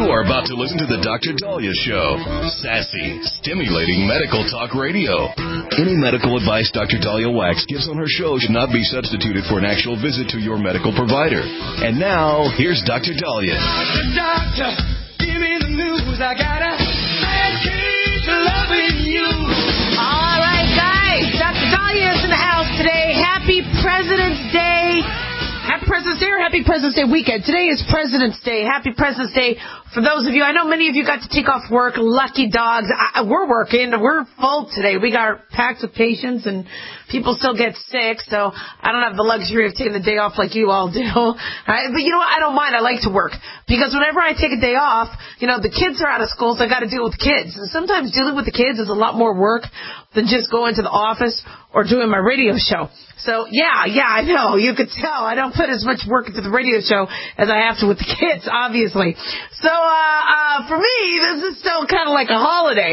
You're about to listen to the Dr. Daliah Show. Sassy, stimulating medical talk radio. Any medical advice Dr. Daliah Wax gives on her show should not be substituted for an actual visit to your medical provider. And now, here's Dr. Daliah. Doctor, give me the news. I got a bad case of loving you. All right, guys. Dr. Daliah is in the house today. Happy President's Day. Happy President's Day or Happy President's Day weekend. Today is President's Day. Happy President's Day for those of you. I know many of you got to take off work. Lucky dogs. We're working. We're full today. We got packed with patients and people still get sick. So I don't have the luxury of taking the day off like you all do. But you know what? I don't mind. I like to work because whenever I take a day off, you know, the kids are out of school, so I got to deal with the kids. And sometimes dealing with the kids is a lot more work than just going to the office or doing my radio show. So, yeah, I know. You could tell. I don't put as much work into the radio show as I have to with the kids, obviously. So, for me, this is still kind of like a holiday.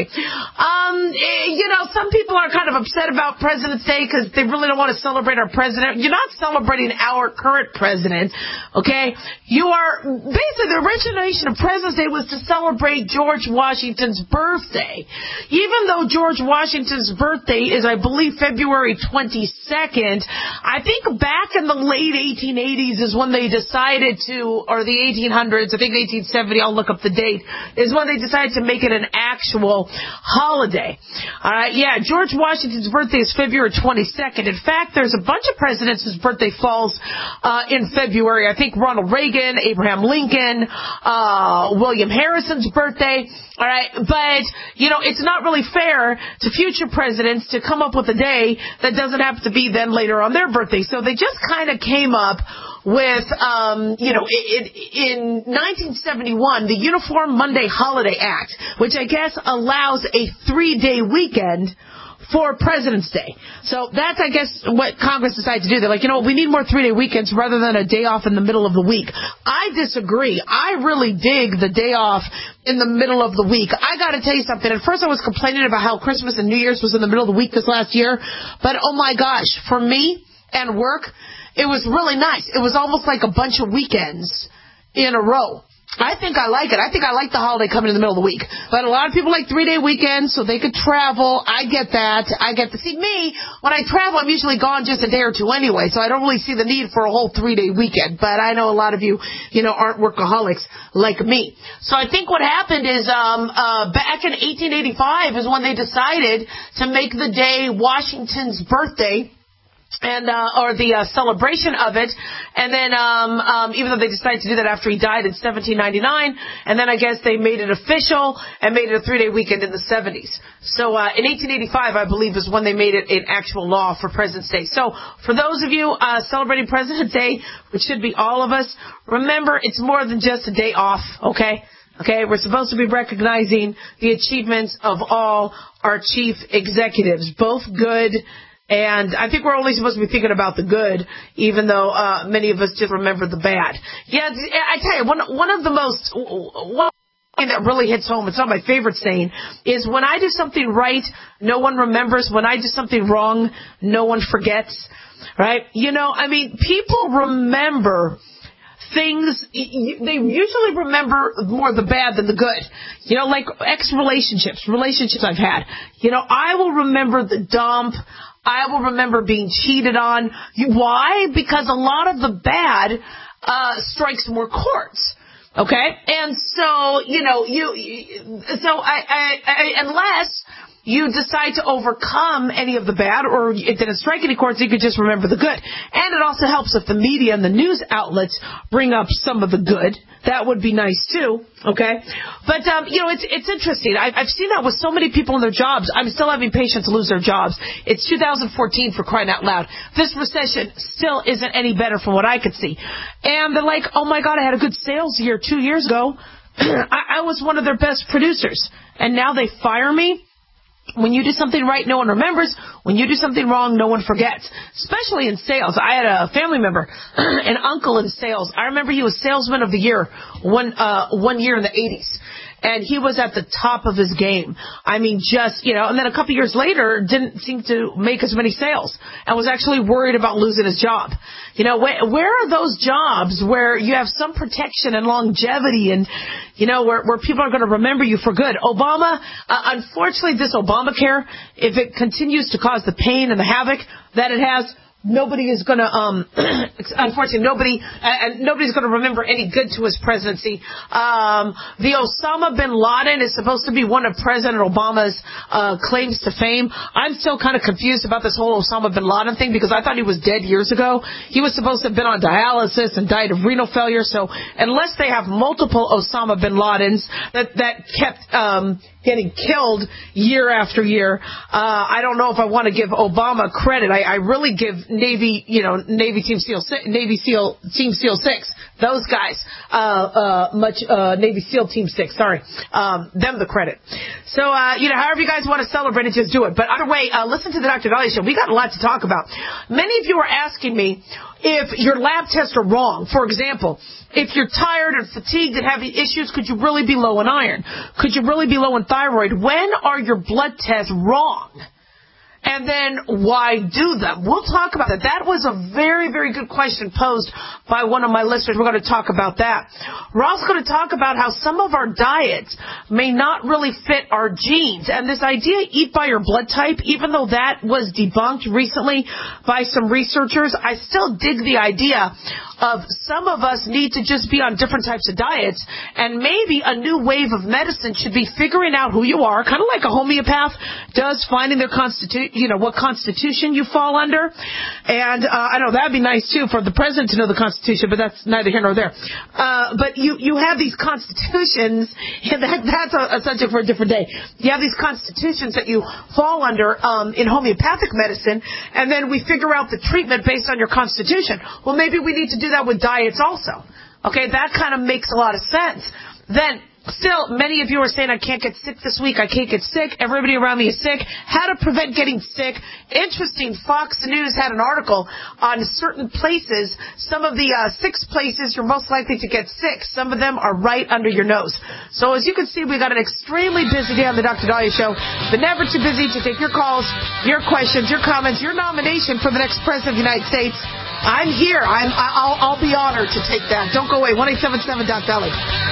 You know, some people are kind of upset about President's Day because they really don't want to celebrate our president. You're not celebrating our current president, okay? You are, basically, the origination of President's Day was to celebrate George Washington's birthday. Even though George Washington's birthday is, I believe, February 22nd, I think back in the late 1880s is when they decided to, or the 1800s, I think 1870, I'll look up the date, is when they decided to make it an actual holiday. All right, yeah, George Washington's birthday is February 22nd. In fact, there's a bunch of presidents whose birthday falls in February. I think Ronald Reagan, Abraham Lincoln, William Harrison's birthday. All right, but, you know, it's not really fair to future presidents to come up with a day that doesn't have to be then later on their birthday. So they just kind of came up with, you know, in 1971, the Uniform Monday Holiday Act, which I guess allows a 3-day weekend for President's Day. So that's, I guess, what Congress decided to do. They're like, you know, we need more 3-day weekends rather than a day off in the middle of the week. I disagree. I really dig the day off in the middle of the week. I got to tell you something. At first I was complaining about how Christmas and New Year's was in the middle of the week this last year. But, oh, my gosh, for me and work, it was really nice. It was almost like a bunch of weekends in a row. I think I like it. I think I like the holiday coming in the middle of the week. But a lot of people like 3-day weekends so they could travel. I get that. I get to see me. When I travel, I'm usually gone just a day or two anyway, so I don't really see the need for a whole 3-day weekend. But I know a lot of you, you know, aren't workaholics like me. So I think what happened is back in 1885 is when they decided to make the day Washington's birthday, and or the celebration of it, and then even though they decided to do that after he died in 1799, and then I guess they made it official and made it a 3-day weekend in the 70s. So in 1885, I believe, is when they made it an actual law for President's Day. So for those of you celebrating President's Day, which should be all of us, remember it's more than just a day off, okay? Okay, we're supposed to be recognizing the achievements of all our chief executives, both good. And I think we're only supposed to be thinking about the good, even though many of us just remember the bad. Yeah, I tell you, one of the most, one thing that really hits home, it's not my favorite saying, is when I do something right, no one remembers. When I do something wrong, no one forgets. Right? You know, I mean, people remember things, they usually remember more the bad than the good. You know, like relationships I've had. You know, I will remember the dump. I will remember being cheated on. Why? Because a lot of the bad strikes more chords. Okay? And so, you know, unless you decide to overcome any of the bad, or it didn't strike any chords, you could just remember the good. And it also helps if the media and the news outlets bring up some of the good. That would be nice too, okay? But, you know, it's interesting. I've seen that with so many people in their jobs. I'm still having patients lose their jobs. It's 2014, for crying out loud. This recession still isn't any better from what I could see. And they're like, oh my God, I had a good sales year 2 years ago. I was one of their best producers. And now they fire me? When you do something right, no one remembers. When you do something wrong, no one forgets. Especially in sales. I had a family member, an uncle in sales. I remember he was salesman of the year one year in the 80s. and he was at the top of his game. I mean, just, and then a couple years later, didn't seem to make as many sales and was actually worried about losing his job. Where are those jobs where you have some protection and longevity and, where people are going to remember you for good? Obama, unfortunately, this Obamacare, if it continues to cause the pain and the havoc that it has, nobody is going to, unfortunately, nobody's going to remember any good to his presidency. The Osama bin Laden is supposed to be one of President Obama's claims to fame. I'm still kind of confused about this whole Osama bin Laden thing because I thought he was dead years ago. He was supposed to have been on dialysis and died of renal failure. So unless they have multiple Osama bin Ladens that kept getting killed year after year, I don't know if I want to give Obama credit. I really give Navy Team SEAL 6, those guys, Navy SEAL Team 6, them the credit. So, however you guys want to celebrate it, just do it. But either way, listen to the Dr. Dahlia Show. We got a lot to talk about. Many of you are asking me if your lab tests are wrong. For example, if you're tired and fatigued and having issues, could you really be low in iron? Could you really be low in thyroid? When are your blood tests wrong? And then why do them? We'll talk about that. That was a very, very good question posed by one of my listeners. We're going to talk about that. We're also going to talk about how some of our diets may not really fit our genes. And this idea, eat by your blood type, even though that was debunked recently by some researchers, I still dig the idea of some of us need to just be on different types of diets, and maybe a new wave of medicine should be figuring out who you are, kind of like a homeopath does, finding their what constitution you fall under. And I know that'd be nice too for the president to know the Constitution, but that's neither here nor there. But you have these constitutions, and that's a subject for a different day. You have these constitutions that you fall under in homeopathic medicine, and then we figure out the treatment based on your constitution. Well, maybe we need to do that with diets also. Okay, that kind of makes a lot of sense. Then, still, many of you are saying, I can't get sick this week. I can't get sick. Everybody around me is sick. How to prevent getting sick. Interesting, Fox News had an article on certain places. Some of the 6 places you're most likely to get sick. Some of them are right under your nose. So as you can see, we got an extremely busy day on the Dr. Dahlia Show, but never too busy to take your calls, your questions, your comments, your nomination for the next President of the United States. I'm here. I'll be honored to take that. Don't go away. 1-877-DOC-DALY.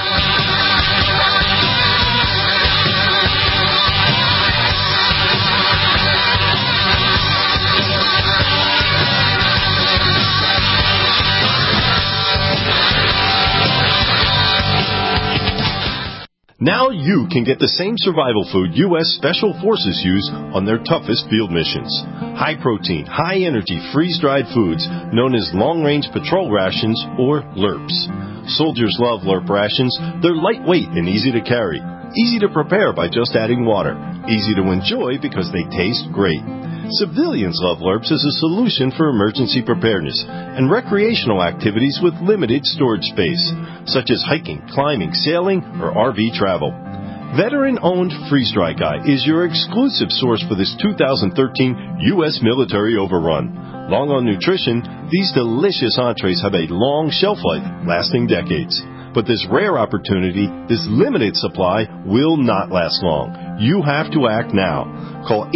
Now you can get the same survival food U.S. Special Forces use on their toughest field missions. High-protein, high-energy, freeze-dried foods known as long-range patrol rations, or LRRPs. Soldiers love LRRP rations. They're lightweight and easy to carry. Easy to prepare by just adding water. Easy to enjoy because they taste great. Civilians love LRRPs as a solution for emergency preparedness and recreational activities with limited storage space, such as hiking, climbing, sailing, or RV travel. Veteran-owned Freeze Dry Guy is your exclusive source for this 2013 U.S. military overrun. Long on nutrition, these delicious entrees have a long shelf life, lasting decades. But this rare opportunity, this limited supply, will not last long. You have to act now. Call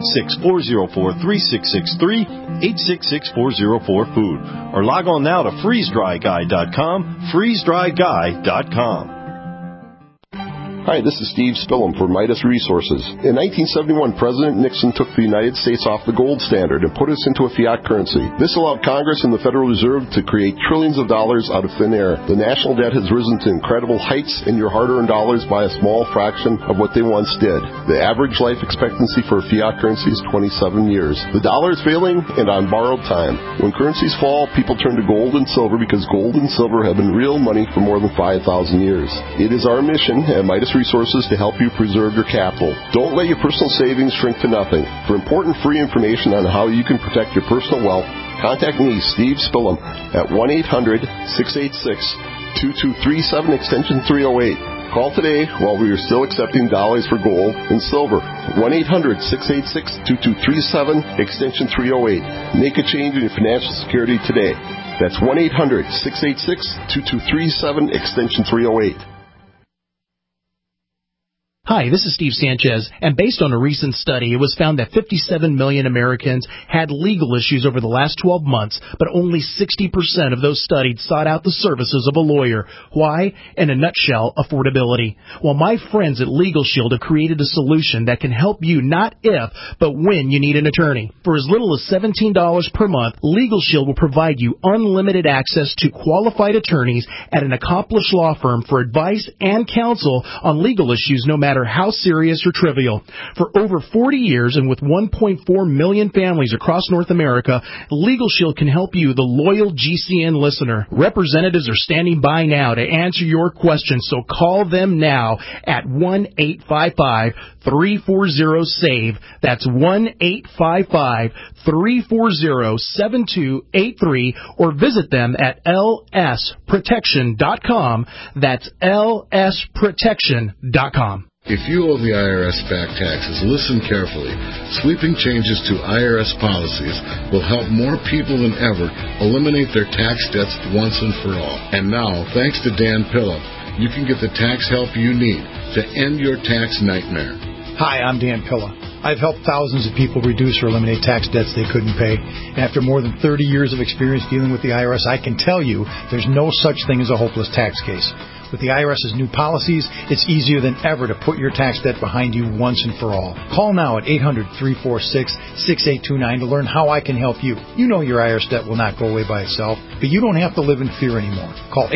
866-404-3663, 866-404-FOOD, or log on now to freezedryguy.com, freezedryguy.com. Hi, this is Steve Spillum for Midas Resources. In 1971, President Nixon took the United States off the gold standard and put us into a fiat currency. This allowed Congress and the Federal Reserve to create trillions of dollars out of thin air. The national debt has risen to incredible heights, and your hard-earned dollars by a small fraction of what they once did. The average life expectancy for a fiat currency is 27 years. The dollar is failing and on borrowed time. When currencies fall, people turn to gold and silver because gold and silver have been real money for more than 5,000 years. It is our mission at Midas Resources to help you preserve your capital. Don't let your personal savings shrink to nothing. For important free information on how you can protect your personal wealth, contact me, Steve Spillum, at 1-800-686-2237, extension 308. Call today while we are still accepting dollars for gold and silver. 1-800-686-2237, extension 308. Make a change in your financial security today. That's 1-800-686-2237, extension 308. Hi, this is Steve Sanchez, and based on a recent study, it was found that 57 million Americans had legal issues over the last 12 months, but only 60% of those studied sought out the services of a lawyer. Why? In a nutshell, affordability. Well, my friends at Legal Shield have created a solution that can help you not if, but when you need an attorney. For as little as $17 per month, Legal Shield will provide you unlimited access to qualified attorneys at an accomplished law firm for advice and counsel on legal issues no matter how serious or trivial. For over 40 years and with 1.4 million families across North America, Legal Shield can help you, the loyal GCN listener. Representatives are standing by now to answer your questions, so call them now at 1-855-340-SAVE. That's 1-855-340-7283, or visit them at lsprotection.com. That's lsprotection.com. If you owe the IRS back taxes, listen carefully. Sweeping changes to IRS policies will help more people than ever eliminate their tax debts once and for all. And now, thanks to Dan Pilla, you can get the tax help you need to end your tax nightmare. Hi, I'm Dan Pilla. I've helped thousands of people reduce or eliminate tax debts they couldn't pay. And after more than 30 years of experience dealing with the IRS, I can tell you there's no such thing as a hopeless tax case. With the IRS's new policies, it's easier than ever to put your tax debt behind you once and for all. Call now at 800-346-6829 to learn how I can help you. You know your IRS debt will not go away by itself, but you don't have to live in fear anymore. Call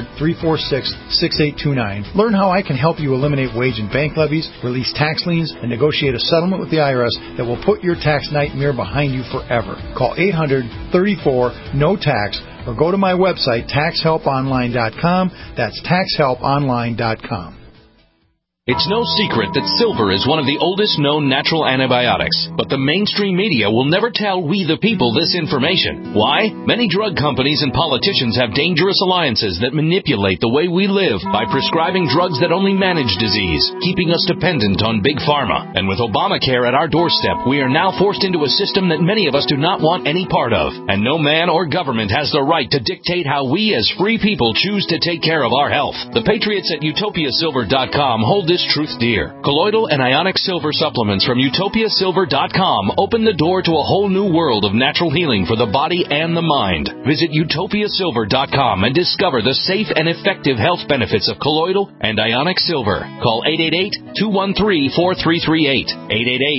800-346-6829. Learn how I can help you eliminate wage and bank levies, release tax liens, and negotiate a settlement with the IRS that will put your tax nightmare behind you forever. Call 800-34-NO-TAX or go to my website, taxhelponline.com. That's taxhelponline.com. It's no secret that silver is one of the oldest known natural antibiotics, but the mainstream media will never tell we the people this information. Why? Many drug companies and politicians have dangerous alliances that manipulate the way we live by prescribing drugs that only manage disease, keeping us dependent on big pharma. And with Obamacare at our doorstep, we are now forced into a system that many of us do not want any part of. And no man or government has the right to dictate how we as free people choose to take care of our health. The patriots at utopiasilver.com hold this truth dear. Colloidal and ionic silver supplements from utopiasilver.com open the door to a whole new world of natural healing for the body and the mind. Visit utopiasilver.com and discover the safe and effective health benefits of colloidal and ionic silver. Call 888-213-4338,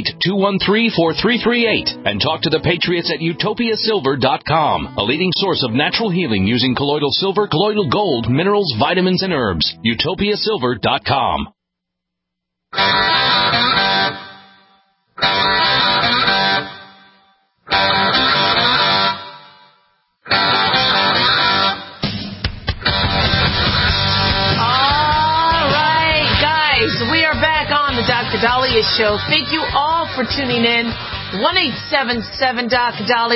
888-213-4338, and talk to the patriots at utopiasilver.com, a leading source of natural healing using colloidal silver, colloidal gold, minerals, vitamins, and herbs. utopiasilver.com. All right, guys, we are back on the Dr. Daliah Show. Thank you all for tuning in. 1-877-Doc-Dali,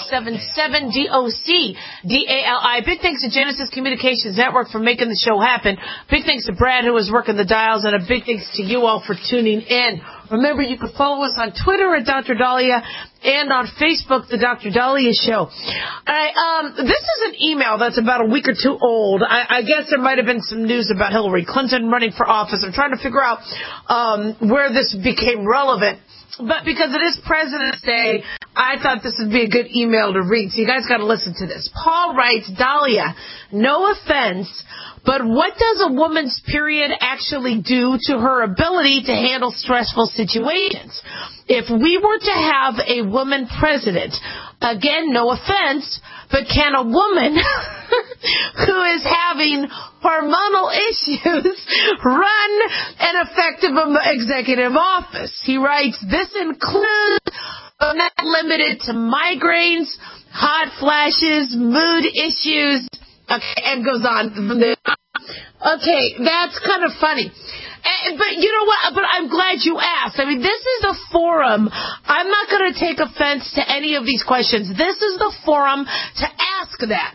1-877-DOC-DALI. Big thanks to Genesis Communications Network for making the show happen. Big thanks to Brad, who was working the dials, and a big thanks to you all for tuning in. Remember, you can follow us on Twitter at Dr. Daliah and on Facebook, The Dr. Daliah Show. All right, this is an email that's about a week or two old. I guess there might have been some news about Hillary Clinton running for office. I'm trying to figure out where this became relevant. But because it is President's Day, I thought this would be a good email to read. So you guys got to listen to this. Paul writes, Daliah, no offense, but what does a woman's period actually do to her ability to handle stressful situations? If we were to have a woman president, again, no offense, but can a woman who is having hormonal issues run an effective executive office? He writes, this includes, but not limited to, migraines, hot flashes, mood issues, okay, and goes on from there. Okay, that's kind of funny. But you know what? But I'm glad you asked. I mean, this is a forum. I'm not going to take offense to any of these questions. This is the forum to ask that.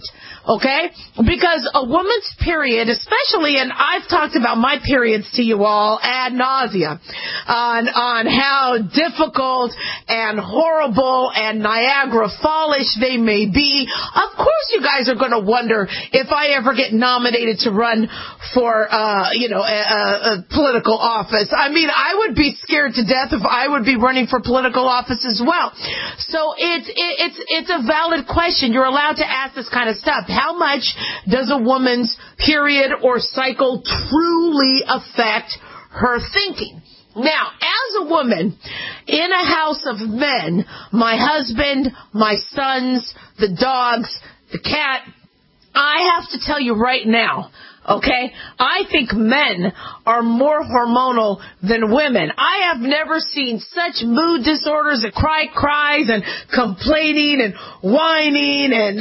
Okay? Because a woman's period, especially, and I've talked about my periods to you all ad nauseum on how difficult and horrible and Niagara Fallish they may be. Of course you guys are going to wonder if I ever get nominated to run for, a political office. I mean, I would be scared to death if I would be running for political office as well. So it's a valid question. You're allowed to ask this kind of stuff. How much does a woman's period or cycle truly affect her thinking? Now, as a woman in a house of men, my husband, my sons, the dogs, the cat, I have to tell you right now, okay, I think men are more hormonal than women. I have never seen such mood disorders and cries and complaining and whining. And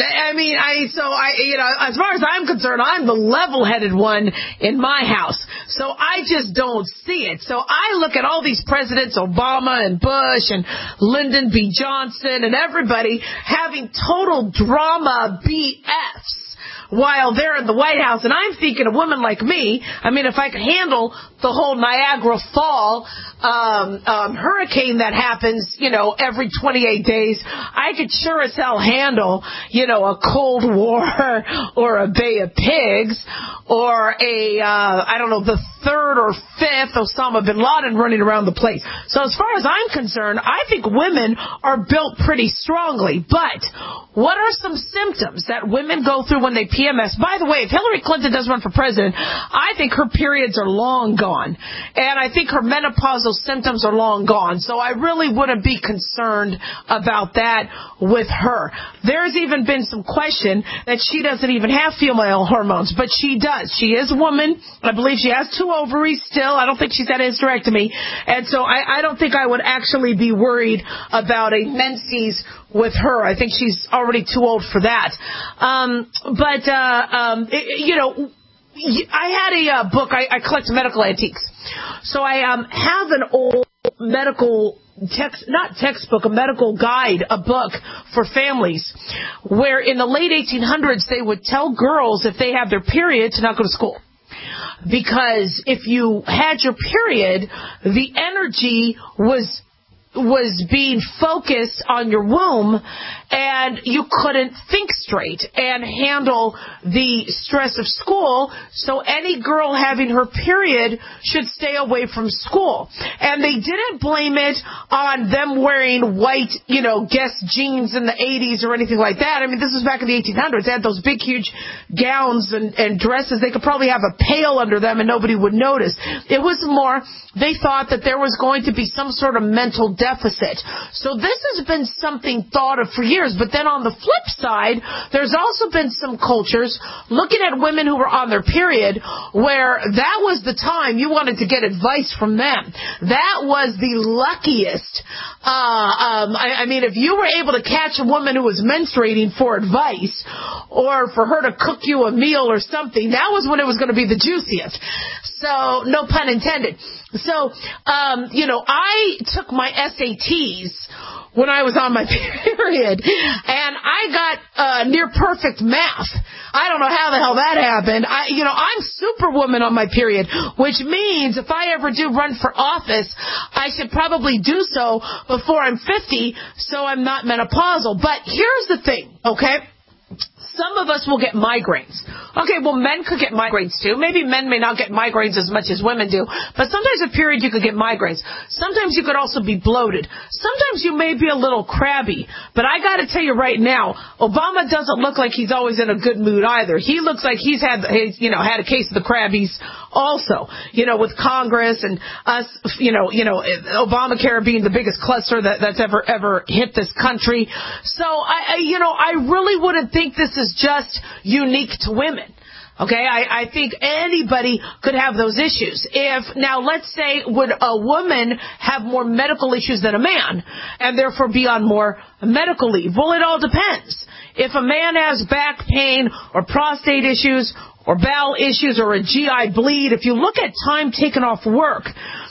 as far as I'm concerned, I'm the level-headed one in my house. So I just don't see it. So I look at all these presidents, Obama and Bush and Lyndon B. Johnson and everybody having total drama BFs while they're in the White House. And I'm thinking a woman like me, I mean, if I could handle the whole Niagara Fall hurricane that happens, every 28 days, I could sure as hell handle, a Cold War or a Bay of Pigs or the third or fifth Osama bin Laden running around the place. So as far as I'm concerned, I think women are built pretty strongly. But what are some symptoms that women go through when they PMS? By the way, if Hillary Clinton does run for president, I think her periods are long gone. And I think her menopausal symptoms are long gone. So I really wouldn't be concerned about that with her. There's even been some question that she doesn't even have female hormones, but she does. She is a woman. I believe she has 2 ovaries still. I don't think she's had a hysterectomy. And so I don't think I would actually be worried about a menses with her. I think she's already too old for that. I had a book. I collect medical antiques. So I have an old medical a medical guide, a book for families, where in the late 1800s they would tell girls if they have their period to not go to school. Because if you had your period, the energy was being focused on your womb, and you couldn't think straight and handle the stress of school. So any girl having her period should stay away from school. And they didn't blame it on them wearing white, Guess jeans in the 80s or anything like that. I mean, this was back in the 1800s. They had those big, huge gowns and dresses. They could probably have a pail under them and nobody would notice. It was more, they thought that there was going to be some sort of mental deficit. So this has been something thought of for years. But then on the flip side, there's also been some cultures looking at women who were on their period where that was the time you wanted to get advice from them. That was the luckiest. If you were able to catch a woman who was menstruating for advice or for her to cook you a meal or something, that was when it was going to be the juiciest. So, no pun intended. So, I took my SATs when I was on my period, and I got near perfect math. I don't know how the hell that happened. I'm superwoman on my period, which means if I ever do run for office, I should probably do so before I'm 50, so I'm not menopausal. But here's the thing, okay? Some of us will get migraines. Okay, well, men could get migraines too. Maybe men may not get migraines as much as women do, but sometimes a period you could get migraines. Sometimes you could also be bloated. Sometimes you may be a little crabby. But I got to tell you right now, Obama doesn't look like he's always in a good mood either. He looks like he's had a case of the crabbies also, with Congress and us, Obamacare being the biggest cluster that's ever hit this country. So I really wouldn't think this is just unique to women. Okay, I think anybody could have those issues. Now let's say, would a woman have more medical issues than a man and therefore be on more medical leave? Well, it all depends. If a man has back pain or prostate issues or bowel issues or a GI bleed, if you look at time taken off work,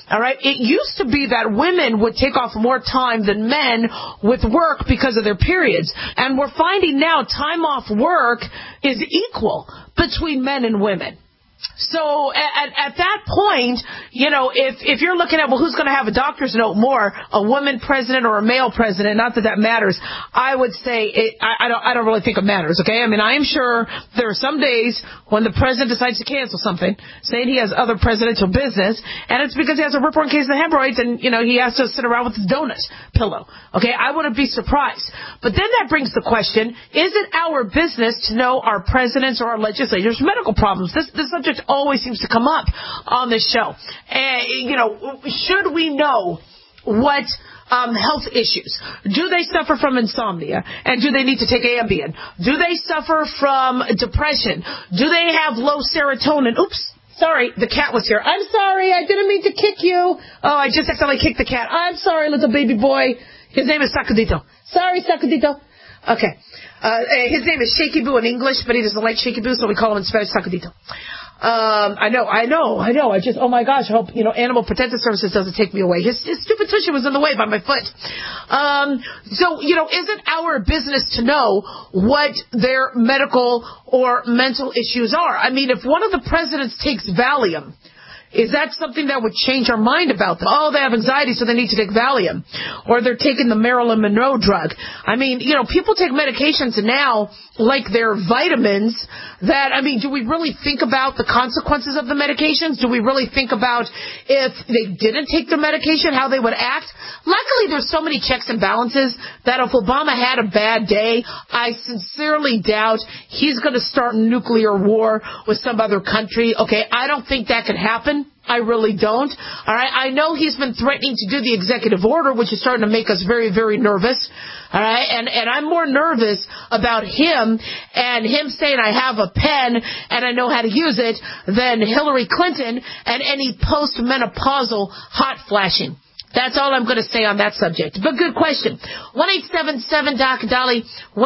All right. It used to be that women would take off more time than men with work because of their periods. And we're finding now time off work is equal between men and women. So at that point, you know, if you're looking at, well, who's going to have a doctor's note more, a woman president or a male president, not that matters, I would say I don't really think it matters, okay? I mean, I am sure there are some days when the president decides to cancel something, saying he has other presidential business, and it's because he has a rip-roaring case of hemorrhoids and, you know, he has to sit around with his donut pillow, okay? I wouldn't be surprised. But then that brings the question, is it our business to know our presidents or our legislators' medical problems? This subject always seems to come up on this show. You know, should we know what health issues? Do they suffer from insomnia? And do they need to take Ambien? Do they suffer from depression? Do they have low serotonin? Oops. Sorry, the cat was here. I'm sorry, I didn't mean to kick you. Oh, I just accidentally kicked the cat. I'm sorry, little baby boy. His name is Sacudito. Sorry, Sacudito. Okay. His name is Shaky Boo in English, but he doesn't like Shaky Boo, so we call him in Spanish Sacudito. I know. I just, oh my gosh, I hope, you know, Animal Protective Services doesn't take me away. His stupid tushy was in the way by my foot. So, you know, is it our business to know what their medical or mental issues are? I mean, if one of the presidents takes Valium, is that something that would change our mind about them? Oh, they have anxiety, so they need to take Valium. Or they're taking the Marilyn Monroe drug. I mean, you know, people take medications now like they're vitamins that, I mean, do we really think about the consequences of the medications? Do we really think about if they didn't take the medication, how they would act? Luckily, there's so many checks and balances that if Obama had a bad day, I sincerely doubt he's going to start nuclear war with some other country. Okay, I don't think that could happen. I really don't. All right. I know he's been threatening to do the executive order, which is starting to make us very, very nervous. All right. And I'm more nervous about him and him saying I have a pen and I know how to use it than Hillary Clinton and any post-menopausal hot flashing. That's all I'm going to say on that subject. But good question. 1-877-DOC-DOLLY,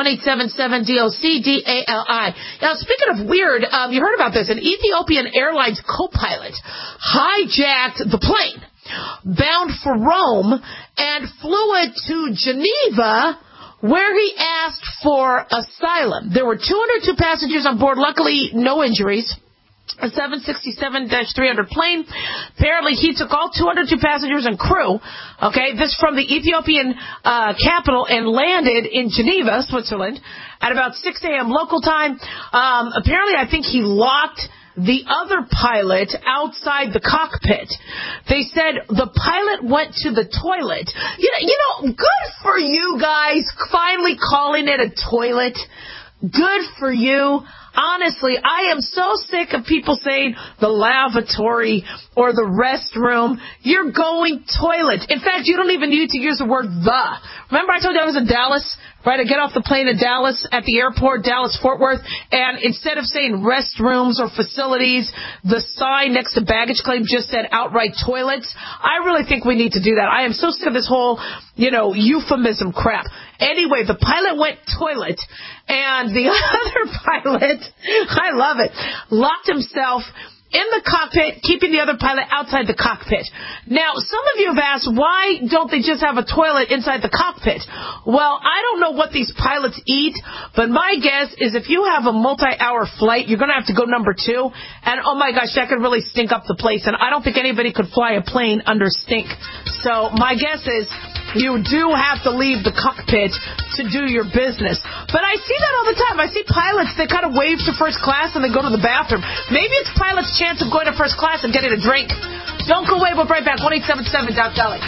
1-877-DOC-DALI. Now, speaking of weird, you heard about this. An Ethiopian Airlines co-pilot hijacked the plane, bound for Rome, and flew it to Geneva, where he asked for asylum. There were 202 passengers on board. Luckily, no injuries. A 767-300 plane. Apparently, he took all 202 passengers and crew. Okay, this from the Ethiopian capital and landed in Geneva, Switzerland, at about 6 a.m. local time. Apparently, I think he locked the other pilot outside the cockpit. They said the pilot went to the toilet. You know, good for you guys finally calling it a toilet. Good for you. Honestly, I am so sick of people saying the lavatory or the restroom. You're going toilet. In fact, you don't even need to use the word the. Remember I told you I was in Dallas, right? I get off the plane in Dallas at the airport, Dallas-Fort Worth, and instead of saying restrooms or facilities, the sign next to baggage claim just said outright toilets. I really think we need to do that. I am so sick of this whole, you know, euphemism crap. Anyway, the pilot went toilet, and the other pilot, I love it, locked himself in the cockpit, keeping the other pilot outside the cockpit. Now, some of you have asked, why don't they just have a toilet inside the cockpit? Well, I don't know what these pilots eat, but my guess is if you have a multi-hour flight, you're going to have to go number 2, and oh my gosh, that could really stink up the place, and I don't think anybody could fly a plane under stink. So my guess is you do have to leave the cockpit to do your business. But I see that all the time. I see pilots, they kind of wave to first class and they go to the bathroom. Maybe it's pilots' chance of going to first class and getting a drink. Don't go away. We'll be right back. 1-877-DOC-DOLLY.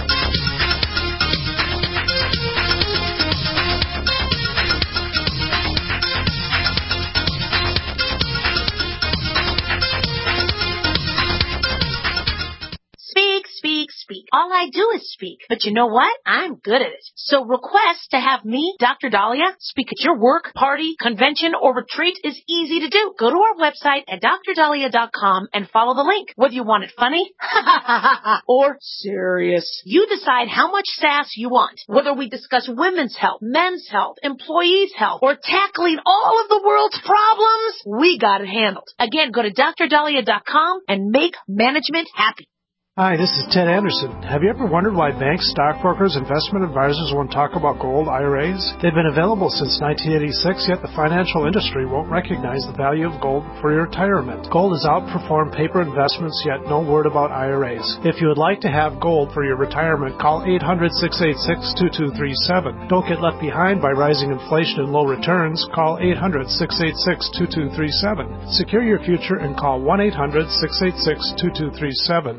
Speak. All I do is speak. But you know what? I'm good at it. So request to have me, Dr. Dahlia, speak at your work, party, convention, or retreat is easy to do. Go to our website at drdahlia.com and follow the link. Whether you want it funny or serious, you decide how much sass you want. Whether we discuss women's health, men's health, employees' health, or tackling all of the world's problems, we got it handled. Again, go to drdahlia.com and make management happy. Hi, this is Ted Anderson. Have you ever wondered why banks, stockbrokers, investment advisors won't talk about gold IRAs? They've been available since 1986, yet the financial industry won't recognize the value of gold for your retirement. Gold has outperformed paper investments, yet no word about IRAs. If you would like to have gold for your retirement, call 800-686-2237. Don't get left behind by rising inflation and low returns. Call 800-686-2237. Secure your future and call 1-800-686-2237.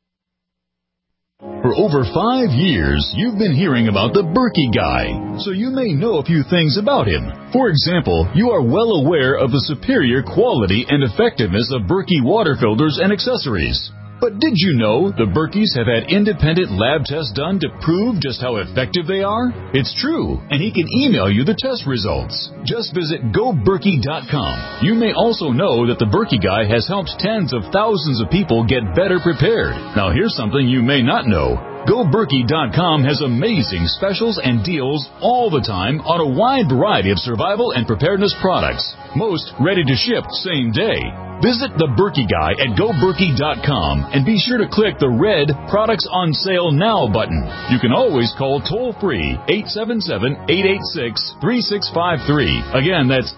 For over 5 years, you've been hearing about the Berkey Guy, so you may know a few things about him. For example, you are well aware of the superior quality and effectiveness of Berkey water filters and accessories. But did you know the Berkeys have had independent lab tests done to prove just how effective they are? It's true, and he can email you the test results. Just visit GoBerkey.com. You may also know that the Berkey Guy has helped tens of thousands of people get better prepared. Now here's something you may not know. GoBerkey.com has amazing specials and deals all the time on a wide variety of survival and preparedness products. Most ready to ship same day. Visit the Berkey Guy at GoBerkey.com and be sure to click the red Products on Sale Now button. You can always call toll-free 877-886-3653. Again, that's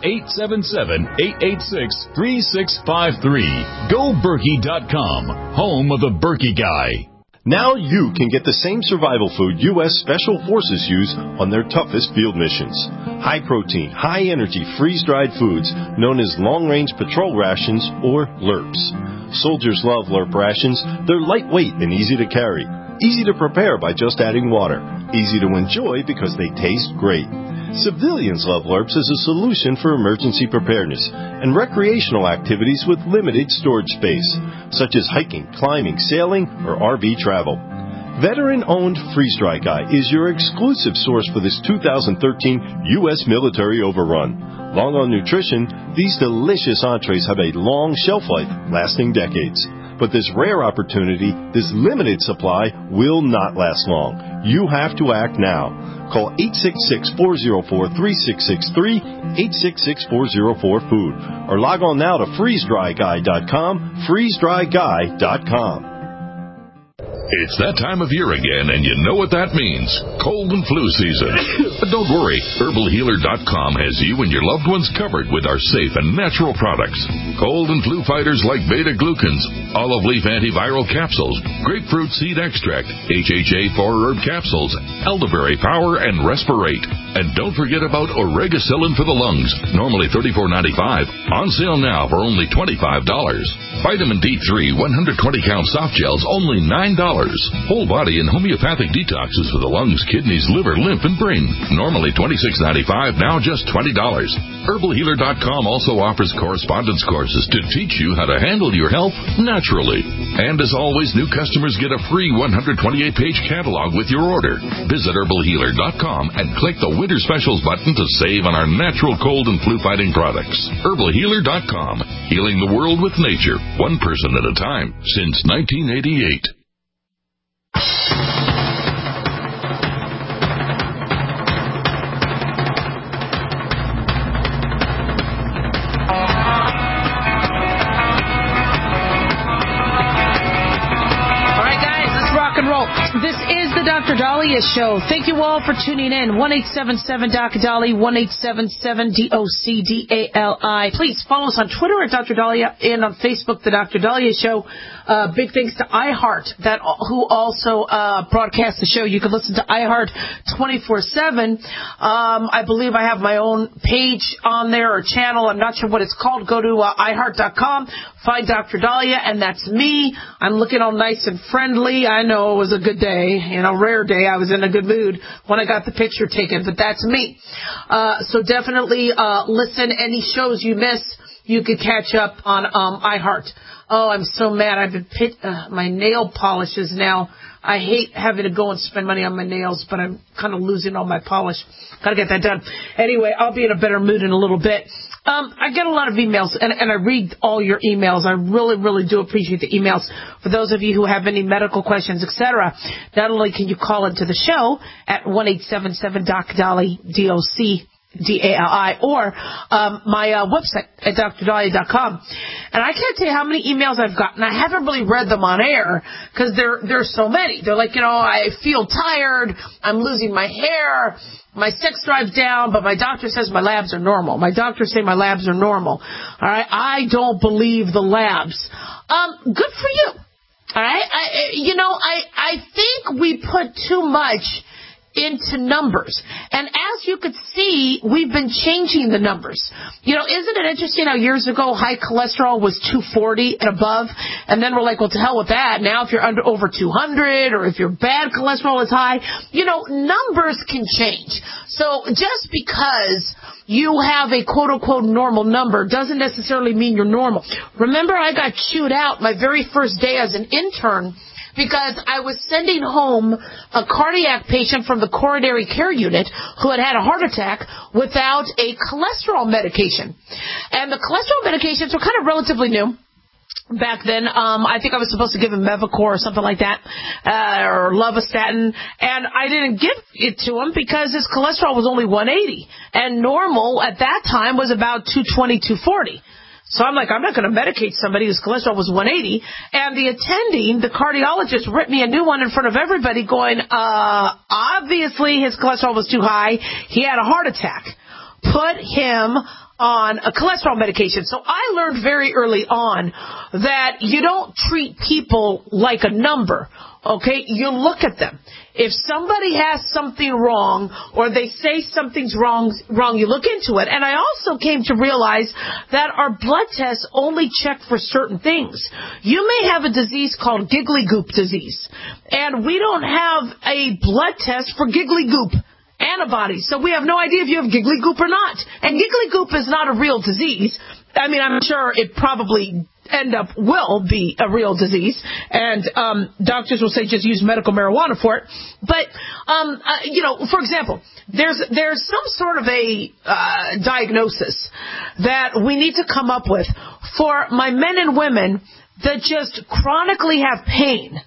877-886-3653. GoBerkey.com, home of the Berkey Guy. Now you can get the same survival food U.S. Special Forces use on their toughest field missions. High-protein, high-energy, freeze-dried foods known as long-range patrol rations, or LRPs. Soldiers love LRP rations. They're lightweight and easy to carry. Easy to prepare by just adding water. Easy to enjoy because they taste great. Civilians love LRPs as a solution for emergency preparedness and recreational activities with limited storage space, such as hiking, climbing, sailing, or RV travel. Veteran-owned Freeze Dry Guy is your exclusive source for this 2013 U.S. military overrun. Long on nutrition, these delicious entrees have a long shelf life, lasting decades. But this rare opportunity, this limited supply, will not last long. You have to act now. Call 866-404-3663, 866-404-FOOD, or log on now to freezedryguy.com, freezedryguy.com. It's that time of year again, and you know what that means. Cold and flu season. But don't worry, HerbalHealer.com has you and your loved ones covered with our safe and natural products. Cold and flu fighters like beta-glucans, olive leaf antiviral capsules, grapefruit seed extract, HHA 4-herb capsules, elderberry power, and respirate. And don't forget about Oregacillin for the lungs, normally $34.95, on sale now for only $25. Vitamin D3 120-count soft gels, only $9. Whole body and homeopathic detoxes for the lungs, kidneys, liver, lymph, and brain. Normally $26.95, now just $20. HerbalHealer.com also offers correspondence courses to teach you how to handle your health naturally. And as always, new customers get a free 128-page catalog with your order. Visit HerbalHealer.com and click the Winter Specials button to save on our natural cold and flu-fighting products. HerbalHealer.com, healing the world with nature, one person at a time, since 1988. This is the Dr. Dahlia Show. Thank you all for tuning in. 1-877-Dr. 1-877-DOCDALI. Please follow us on Twitter at Dr. Dahlia and on Facebook, the Dr. Dahlia Show. Big thanks to iHeart, who also broadcasts the show. You can listen to iHeart 24/7. I believe I have my own page on there or channel. I'm not sure what it's called. Go to iHeart.com, find Dr. Dahlia, and that's me. I'm looking all nice and friendly. I know it was a good day, rare day. I was in a good mood when I got the picture taken, but that's me. So definitely listen. Any shows you miss, you could catch up on iHeart. Oh, I'm so mad. I've been my nail polishes now. I hate having to go and spend money on my nails, but I'm kind of losing all my polish. Got to get that done. Anyway, I'll be in a better mood in a little bit. I get a lot of emails, and I read all your emails. I really, really do appreciate the emails. For those of you who have any medical questions, etc., not only can you call into the show at 1-877-DOC-DOLLY, DALI, or my website at drdahlia.com. And I can't tell you how many emails I've gotten. I haven't really read them on air because there's so many. They're like, I feel tired. I'm losing my hair. My sex drive's down, but my doctor says my labs are normal. My doctors say my labs are normal. All right. I don't believe the labs. Good for you. All right. I think we put too much into numbers. And as you could see, we've been changing the numbers. Isn't it interesting how years ago high cholesterol was 240 and above? And then we're like, well, to hell with that. Now if you're over 200 or if your bad cholesterol is high, numbers can change. So just because you have a quote-unquote normal number doesn't necessarily mean you're normal. Remember, I got chewed out my very first day as an intern because I was sending home a cardiac patient from the coronary care unit who had a heart attack without a cholesterol medication. And the cholesterol medications were kind of relatively new back then. I think I was supposed to give him Mevacor or something like that, or Lovastatin, and I didn't give it to him because his cholesterol was only 180, and normal at that time was about 220, 240. So I'm like, I'm not going to medicate somebody whose cholesterol was 180. And the cardiologist, ripped me a new one in front of everybody going, obviously his cholesterol was too high. He had a heart attack. Put him on a cholesterol medication. So I learned very early on that you don't treat people like a number. Okay, you look at them. If somebody has something wrong or they say something's wrong, you look into it. And I also came to realize that our blood tests only check for certain things. You may have a disease called giggly goop disease, and we don't have a blood test for giggly goop antibodies. So we have no idea if you have giggly goop or not. And giggly goop is not a real disease. I mean, I'm sure it probably will be a real disease, and doctors will say just use medical marijuana for it. But for example, there's some sort of a diagnosis that we need to come up with for my men and women that just chronically have pain.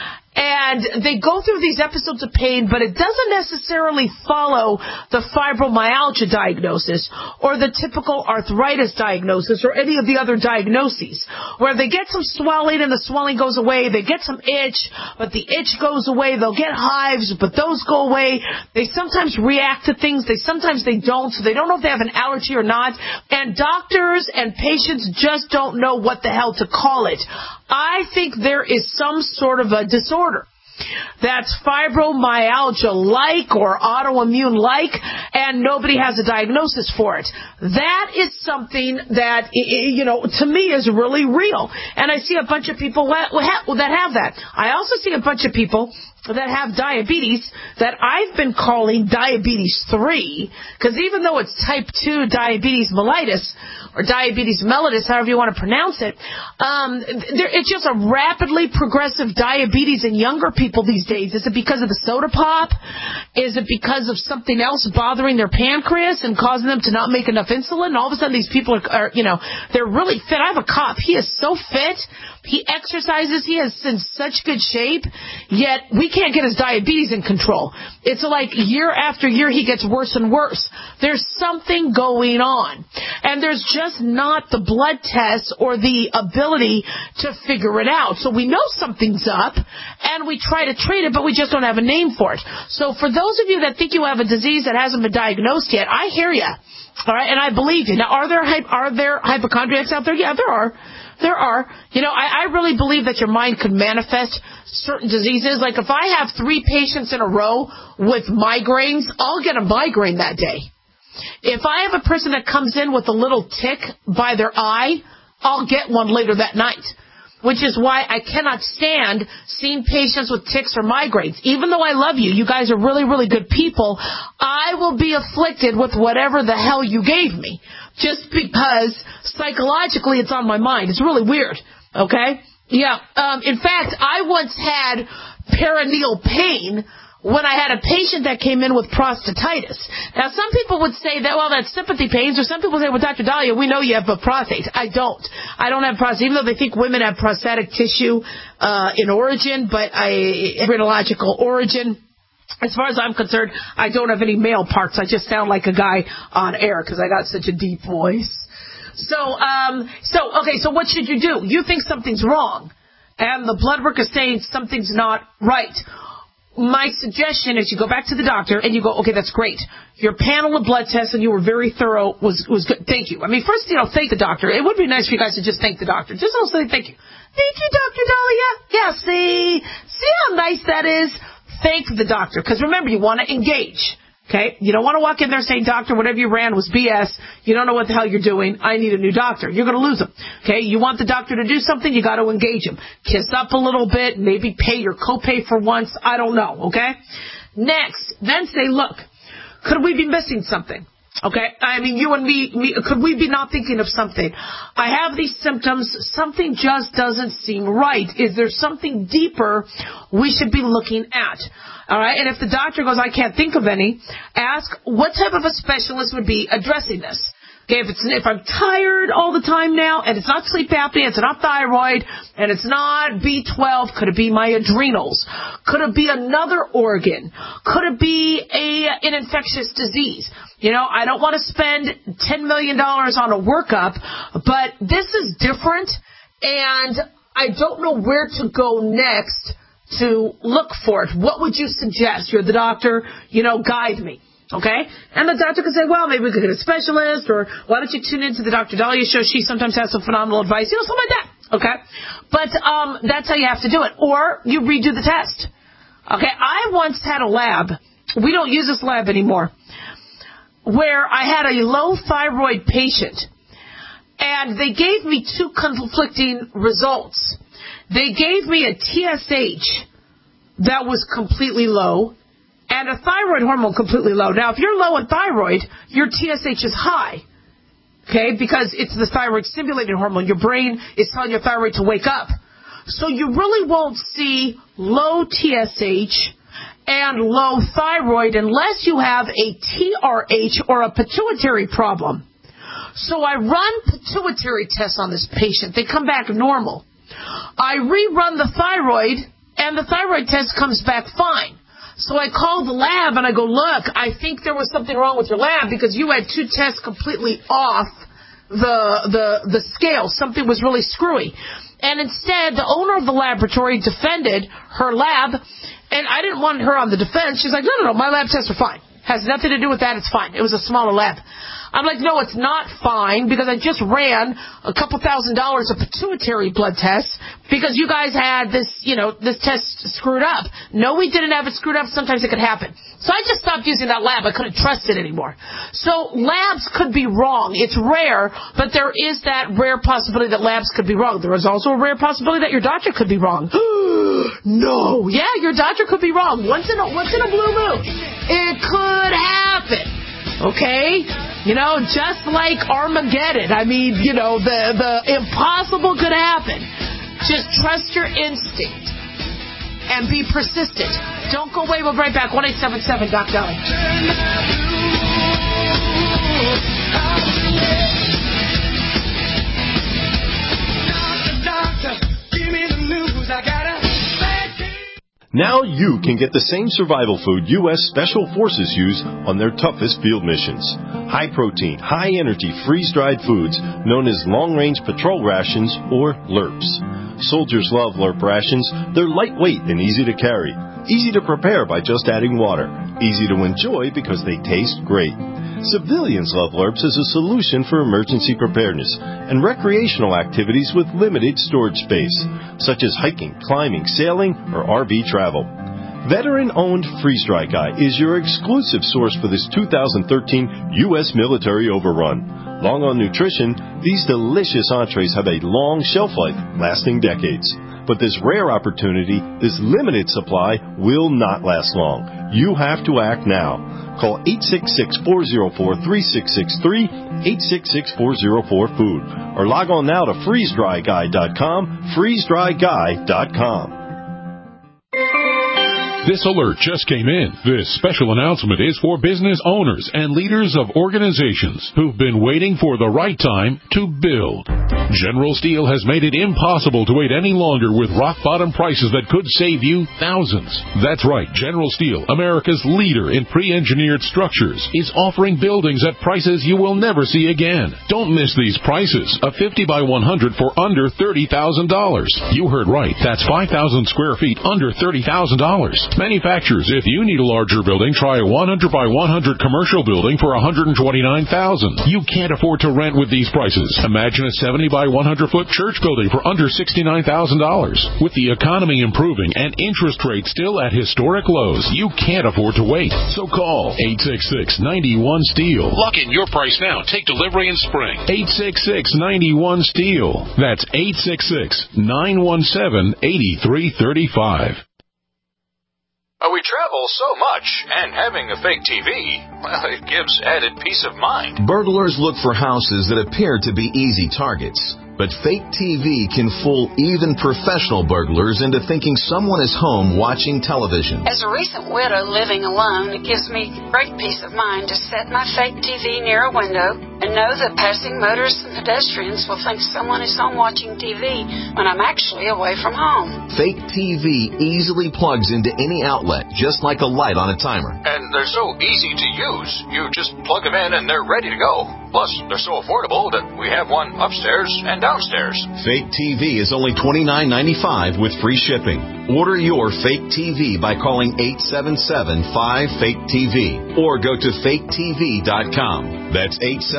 And they go through these episodes of pain, but it doesn't necessarily follow the fibromyalgia diagnosis or the typical arthritis diagnosis or any of the other diagnoses, where they get some swelling and the swelling goes away. They get some itch, but the itch goes away. They'll get hives, but those go away. They sometimes react to things. Sometimes they don't, so they don't know if they have an allergy or not. And doctors and patients just don't know what the hell to call it. I think there is some sort of a disorder that's fibromyalgia-like or autoimmune-like, and nobody has a diagnosis for it. That is something that, to me is really real. And I see a bunch of people that have that. I also see a bunch of people that have diabetes that I've been calling diabetes 3, because even though it's type 2 diabetes mellitus, or diabetes mellitus, however you want to pronounce it, it's just a rapidly progressive diabetes in younger people these days. Is it because of the soda pop? Is it because of something else bothering their pancreas and causing them to not make enough insulin? And all of a sudden these people are they're really fit. I have a cop. He is so fit. He exercises. He is in such good shape, yet we can't get his diabetes in control. It's like year after year he gets worse and worse. There's something going on. And there's just not the blood tests or the ability to figure it out. So we know something's up, and we try to treat it, but we just don't have a name for it. So for those of you that think you have a disease that hasn't been diagnosed yet, I hear you. All right, and I believe you. Now, are there hypochondriacs out there? Yeah, there are. There are. I really believe that your mind could manifest certain diseases. Like if I have 3 patients in a row with migraines, I'll get a migraine that day. If I have a person that comes in with a little tick by their eye, I'll get one later that night. Which is why I cannot stand seeing patients with tics or migraines. Even though I love you, you guys are really, really good people, I will be afflicted with whatever the hell you gave me. Just because psychologically it's on my mind. It's really weird. Okay? Yeah. In fact, I once had perineal pain when I had a patient that came in with prostatitis. Now, some people would say that, well, that's sympathy pains, or some people say, well, Dr. Dahlia, we know you have a prostate. I don't. I don't have prostate, even though they think women have prostatic tissue in origin, but embryological origin. As far as I'm concerned, I don't have any male parts. I just sound like a guy on air because I got such a deep voice. So what should you do? You think something's wrong, and the blood work is saying something's not right. My suggestion is you go back to the doctor and you go, okay, that's great. Your panel of blood tests and you were very thorough was good. Thank you. I mean, first, thank the doctor. It would be nice for you guys to just thank the doctor. Just also say thank you. Thank you, Dr. Dahlia. Yeah, see how nice that is? Thank the doctor. Because remember, you want to engage. Okay? You don't want to walk in there saying, doctor, whatever you ran was BS. You don't know what the hell you're doing. I need a new doctor. You're going to lose him. Okay? You want the doctor to do something, you got to engage him. Kiss up a little bit, maybe pay your copay for once. I don't know. Okay? Next, then say, look, could we be missing something? Okay? I mean, you and me, could we be not thinking of something? I have these symptoms. Something just doesn't seem right. Is there something deeper we should be looking at? All right? And if the doctor goes, I can't think of any, ask what type of a specialist would be addressing this. Okay, if I'm tired all the time now, and it's not sleep apnea, it's not thyroid, and it's not B12, could it be my adrenals? Could it be another organ? Could it be an infectious disease? I don't want to spend $10 million on a workup, but this is different, and I don't know where to go next to look for it. What would you suggest? You're the doctor, guide me. Okay? And the doctor could say, well, maybe we could get a specialist, or why don't you tune into the Dr. Dahlia show? She sometimes has some phenomenal advice, something like that. Okay? But that's how you have to do it. Or you redo the test. Okay? I once had a lab. We don't use this lab anymore. Where I had a low thyroid patient. And they gave me two conflicting results. They gave me a TSH that was completely low, and a thyroid hormone completely low. Now, if you're low in thyroid, your TSH is high, okay, because it's the thyroid-stimulating hormone. Your brain is telling your thyroid to wake up. So you really won't see low TSH and low thyroid unless you have a TRH or a pituitary problem. So I run pituitary tests on this patient. They come back normal. I rerun the thyroid, and the thyroid test comes back fine. So I called the lab and I go, look, I think there was something wrong with your lab because you had two tests completely off the scale. Something was really screwy. And instead, the owner of the laboratory defended her lab, and I didn't want her on the defense. She's like, no, my lab tests are fine. Has nothing to do with that. It's fine. It was a smaller lab. I'm like, no, it's not fine because I just ran a couple $1,000 of pituitary blood tests because you guys had this test screwed up. No, we didn't have it screwed up. Sometimes it could happen. So I just stopped using that lab. I couldn't trust it anymore. So labs could be wrong. It's rare, but there is that rare possibility that labs could be wrong. There is also a rare possibility that your doctor could be wrong. No. Yeah, your doctor could be wrong. Once in a blue moon. It could happen. Okay? Just like Armageddon. I mean, the impossible could happen. Just trust your instinct and be persistent. Don't go away. We'll be right back. 1-877 Doc Dahlia. Doctor, give me the news. I gotta. Now you can get the same survival food U.S. Special Forces use on their toughest field missions. High-protein, high-energy, freeze-dried foods known as long-range patrol rations or LRPs. Soldiers love LRP rations. They're lightweight and easy to carry. Easy to prepare by just adding water. Easy to enjoy because they taste great. Civilians love LRPs as a solution for emergency preparedness and recreational activities with limited storage space, such as hiking, climbing, sailing, or RV travel. Veteran-owned Freeze Dry Guy is your exclusive source for this 2013 U.S. military overrun. Long on nutrition, these delicious entrees have a long shelf life, lasting decades. But this rare opportunity, this limited supply, will not last long. You have to act now. Call 866-404-3663, 866-404-FOOD, or log on now to freezedryguy.com, freezedryguy.com. This alert just came in. This special announcement is for business owners and leaders of organizations who've been waiting for the right time to build. General Steel has made it impossible to wait any longer with rock-bottom prices that could save you thousands. That's right, General Steel, America's leader in pre-engineered structures, is offering buildings at prices you will never see again. Don't miss these prices. A 50 by 100 for under $30,000. You heard right. That's 5,000 square feet under $30,000. Manufacturers, if you need a larger building, try a 100 by 100 commercial building for $129,000. You can't afford to rent with these prices. Imagine a 70 by 100 foot church building for under $69,000. With the economy improving and interest rates still at historic lows, you can't afford to wait. So call 866-91-STEEL. Lock in your price now. Take delivery in spring. 866-91-STEEL. That's 866-917-8335. We travel so much, and having a fake TV, well, it gives added peace of mind. Burglars look for houses that appear to be easy targets. But fake TV can fool even professional burglars into thinking someone is home watching television. As a recent widow living alone, it gives me great peace of mind to set my fake TV near a window and know that passing motorists and pedestrians will think someone is home watching TV when I'm actually away from home. Fake TV easily plugs into any outlet, just like a light on a timer. And they're so easy to use. You just plug them in and they're ready to go. Plus, they're so affordable that we have one upstairs and downstairs. Fake TV is only $29.95 with free shipping. Order your fake TV by calling 877-5FAKE-TV or go to faketv.com. That's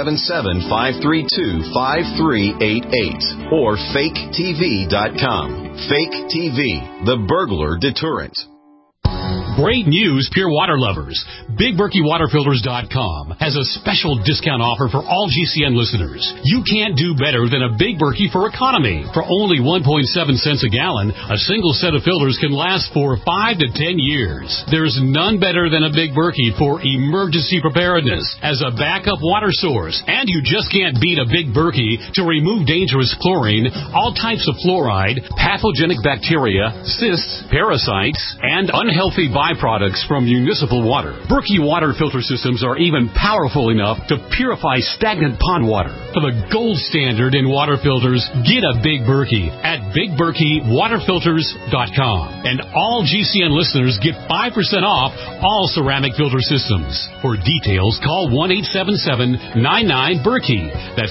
877-532-5388 or faketv.com. Fake TV, the burglar deterrent. Great news, pure water lovers. BigBerkeyWaterFilters.com has a special discount offer for all GCN listeners. You can't do better than a Big Berkey for economy. For only 1.7 cents a gallon, a single set of filters can last for 5 to 10 years. There's none better than a Big Berkey for emergency preparedness as a backup water source. And you just can't beat a Big Berkey to remove dangerous chlorine, all types of fluoride, pathogenic bacteria, cysts, parasites, and unhealthy byproducts from municipal water. Berkey water filter systems are even powerful enough to purify stagnant pond water. For the gold standard in water filters, get a Big Berkey at BigBerkeyWaterFilters.com. And all GCN listeners get 5% off all ceramic filter systems. For details, call 1-877-99-BERKEY. That's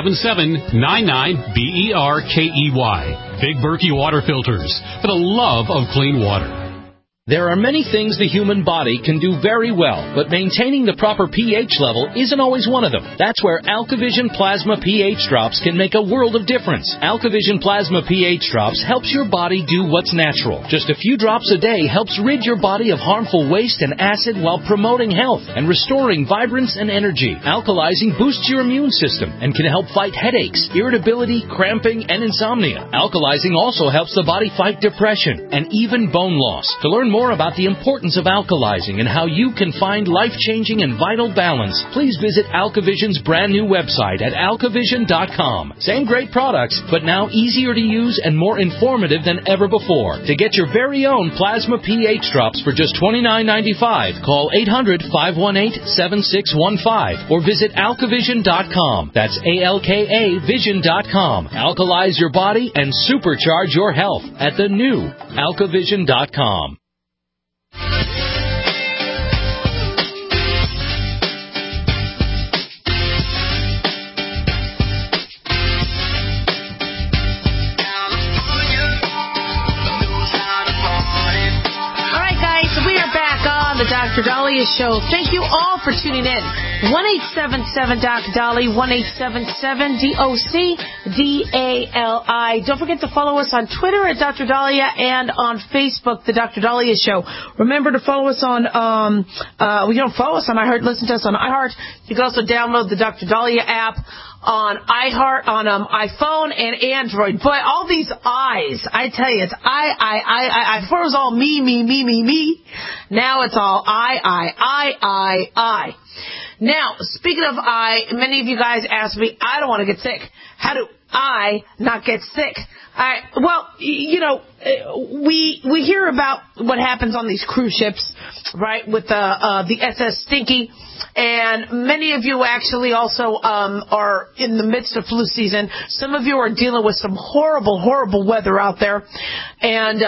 877-99-BERKEY. Big Berkey Water Filters, for the love of clean water. There are many things the human body can do very well, but maintaining the proper pH level isn't always one of them. That's where AlkaVision Plasma pH Drops can make a world of difference. AlkaVision Plasma pH Drops helps your body do what's natural. Just a few drops a day helps rid your body of harmful waste and acid while promoting health and restoring vibrance and energy. Alkalizing boosts your immune system and can help fight headaches, irritability, cramping, and insomnia. Alkalizing also helps the body fight depression and even bone loss. To learn more about the importance of alkalizing and how you can find life-changing and vital balance, please visit AlkaVision's brand new website at alkavision.com. Same great products, but now easier to use and more informative than ever before. To get your very own Plasma pH Drops for just $29.95, call 800-518-7615 or visit alkavision.com. That's ALKA Vision.com. Alkalize your body and supercharge your health at the new alkavision.com. The Dr. Dahlia Show. Thank you all for tuning in. 1-877-Doc-Dolly, 1-877-DOC-DALI. Don't forget to follow us on Twitter at Dr. Dahlia and on Facebook, The Dr. Dahlia Show. Remember to follow us on, follow us on iHeart, listen to us on iHeart. You can also download the Dr. Dahlia app on iHeart, on iPhone and Android. Boy, all these I's, I tell you, it's I. Before it was all me. Now it's all I. Now, speaking of I, many of you guys asked me, I don't want to get sick. How do I not get sick? Well, you know, we hear about what happens on these cruise ships, right, with the SS Stinky, and many of you actually also are in the midst of flu season. Some of you are dealing with some horrible, horrible weather out there, and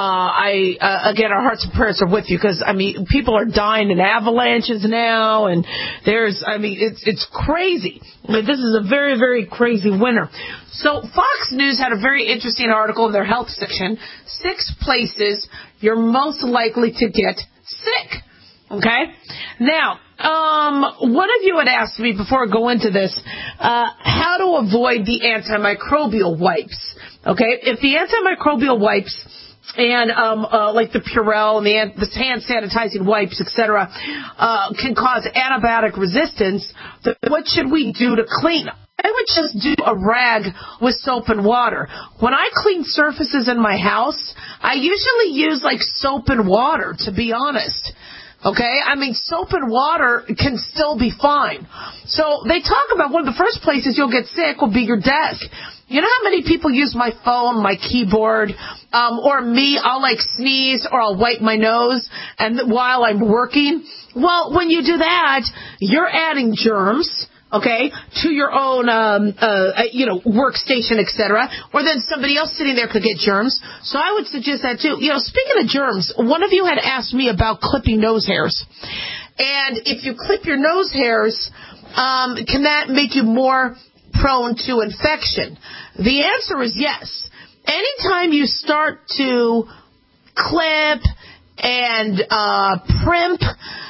again, our hearts and prayers are with you, because, I mean, people are dying in avalanches now, and it's crazy. This is a very, very crazy winter. So Fox News had a very interesting article in their health section, 6 places you're most likely to get sick. Okay? Now, one of you had asked me before I go into this, how to avoid the antimicrobial wipes. Okay? If the antimicrobial wipes and like the Purell and the hand sanitizing wipes, etc., can cause antibiotic resistance, then what should we do to clean? I would just do a rag with soap and water. When I clean surfaces in my house, I usually use like soap and water, to be honest. Okay? I mean, soap and water can still be fine. So they talk about one of the first places you'll get sick will be your desk. You know how many people use my phone, my keyboard, or me, I'll like sneeze or I'll wipe my nose and while I'm working? Well, when you do that, you're adding germs, okay, to your own, workstation, etc., or then somebody else sitting there could get germs. So I would suggest that too. You know, speaking of germs, one of you had asked me about clipping nose hairs. And if you clip your nose hairs, can that make you more prone to infection? The answer is yes. Anytime you start to clip and primp,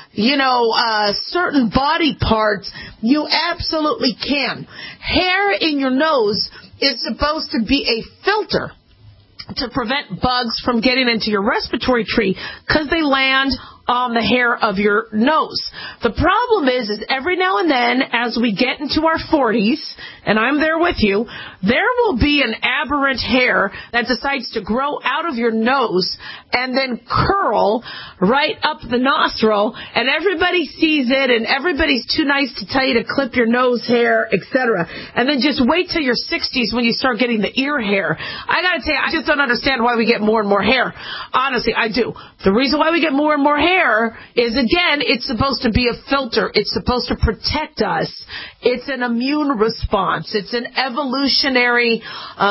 certain body parts, you absolutely can. Hair in your nose is supposed to be a filter to prevent bugs from getting into your respiratory tree because they land on the hair of your nose. The problem is every now and then, as we get into our 40s, and I'm there with you, there will be an aberrant hair that decides to grow out of your nose and then curl right up the nostril, and everybody sees it, and everybody's too nice to tell you to clip your nose hair, etc. And then just wait till your 60s when you start getting the ear hair. I gotta tell you, I just don't understand why we get more and more hair. Honestly, I do. The reason why we get more and more hair is, again, it's supposed to be a filter. It's supposed to protect us. It's an immune response. It's an evolutionary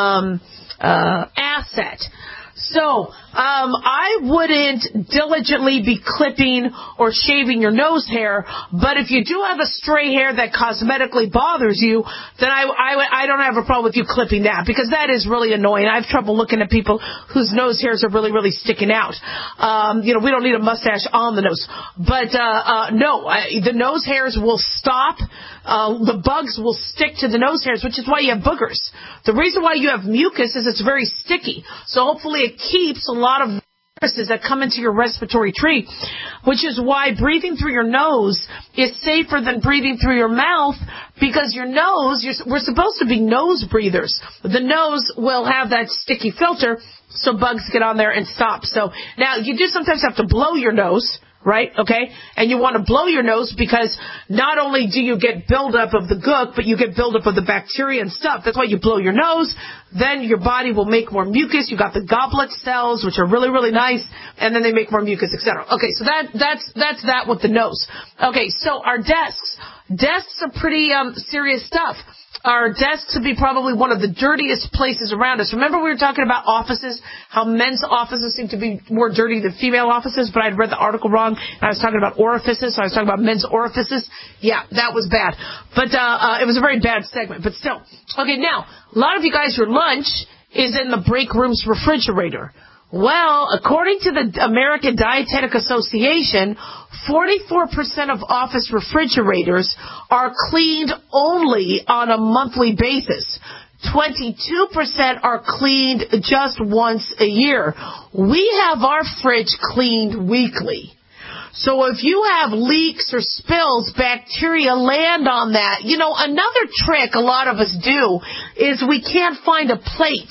asset. So, I wouldn't diligently be clipping or shaving your nose hair, but if you do have a stray hair that cosmetically bothers you, then I don't have a problem with you clipping that, because that is really annoying. I have trouble looking at people whose nose hairs are really, really sticking out. We don't need a mustache on the nose. But, the nose hairs will stop. The bugs will stick to the nose hairs, which is why you have boogers. The reason why you have mucus is it's very sticky. So hopefully it keeps a lot of viruses that come into your respiratory tree, which is why breathing through your nose is safer than breathing through your mouth, because your nose, we're supposed to be nose breathers. The nose will have that sticky filter so bugs get on there and stop. So now you do sometimes have to blow your nose, right? Okay? And you want to blow your nose because not only do you get buildup of the gook, but you get buildup of the bacteria and stuff. That's why you blow your nose. Then your body will make more mucus. You got the goblet cells, which are really, really nice, and then they make more mucus, etc. Okay, so that's that with the nose. Okay, so our desks. Desks are pretty serious stuff. Our desks would be probably one of the dirtiest places around us. Remember we were talking about offices, how men's offices seem to be more dirty than female offices, but I'd read the article wrong, and I was talking about orifices, so I was talking about men's orifices. Yeah, that was bad. But it was a very bad segment, but still. Okay, now, a lot of you guys, your lunch is in the break room's refrigerator. Well, according to the American Dietetic Association, 44% of office refrigerators are cleaned only on a monthly basis. 22% are cleaned just once a year. We have our fridge cleaned weekly. So if you have leaks or spills, bacteria land on that. Another trick a lot of us do is we can't find a plate,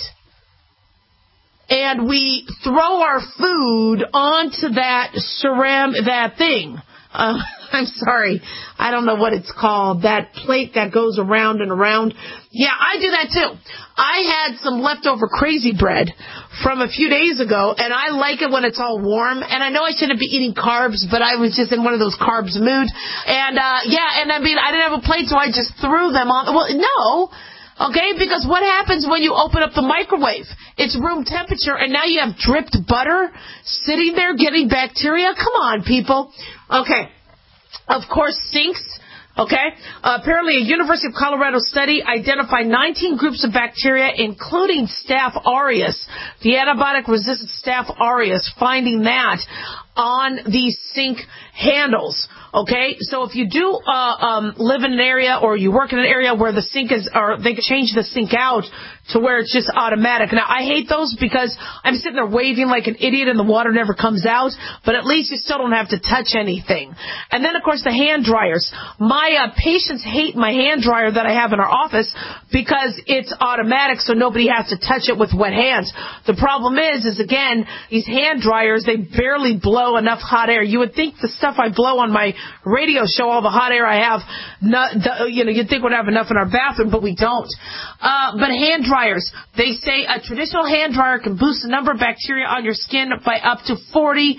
and we throw our food onto that thing, I'm sorry. I don't know what it's called. That plate that goes around and around. Yeah, I do that too. I had some leftover crazy bread from a few days ago, and I like it when it's all warm. And I know I shouldn't be eating carbs, but I was just in one of those carbs mood. And, I didn't have a plate, so I just threw them on. Well, no. Okay, because what happens when you open up the microwave? It's room temperature, and now you have dripped butter sitting there getting bacteria? Come on, people. Okay. Of course, sinks. Okay. Apparently, a University of Colorado study identified 19 groups of bacteria, including Staph aureus, the antibiotic-resistant Staph aureus, finding that on these sink handles. Okay, so if you do live in an area or you work in an area where the sink is, or they can change the sink out to where it's just automatic. Now, I hate those because I'm sitting there waving like an idiot and the water never comes out, but at least you still don't have to touch anything. And then, of course, the hand dryers. My patients hate my hand dryer that I have in our office because it's automatic, so nobody has to touch it with wet hands. The problem is again, these hand dryers, they barely blow enough hot air. You would think the stuff I blow on my radio show, all the hot air I have, you'd think we'd have enough in our bathroom, but we don't. But hand dryers, they say a traditional hand dryer can boost the number of bacteria on your skin by up to 45%.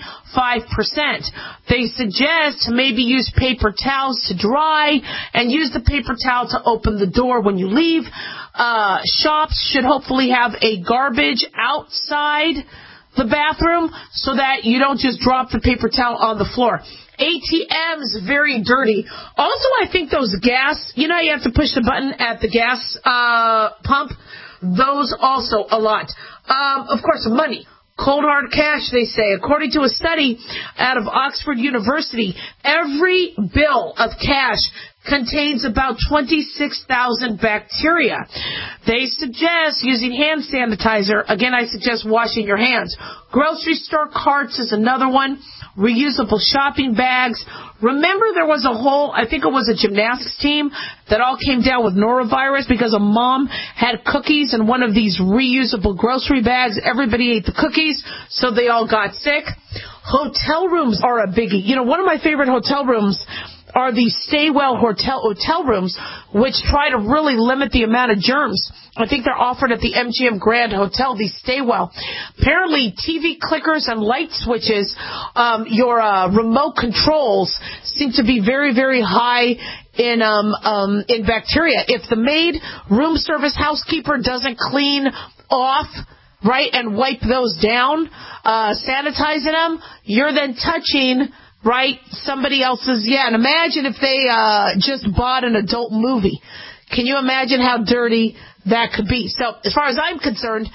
They suggest to maybe use paper towels to dry and use the paper towel to open the door when you leave. Shops should hopefully have a garbage outside the bathroom so that you don't just drop the paper towel on the floor. ATMs, very dirty. Also, I think those gas, you have to push the button at the gas pump. Those also a lot. Of course, money. Cold hard cash, they say. According to a study out of Oxford University, every bill of cash contains about 26,000 bacteria. They suggest using hand sanitizer. Again, I suggest washing your hands. Grocery store carts is another one. Reusable shopping bags. Remember there was I think it was a gymnastics team that all came down with norovirus because a mom had cookies in one of these reusable grocery bags. Everybody ate the cookies, so they all got sick. Hotel rooms are a biggie. One of my favorite hotel rooms are the Stay Well hotel rooms, which try to really limit the amount of germs. I think they're offered at the MGM Grand Hotel, the Stay Well. Apparently, TV clickers and light switches, your remote controls seem to be very, very high in bacteria. If the maid, room service, housekeeper doesn't clean off, right, and wipe those down, sanitizing them, you're then touching, right, somebody else's, and imagine if they just bought an adult movie. Can you imagine how dirty that could be? So as far as I'm concerned,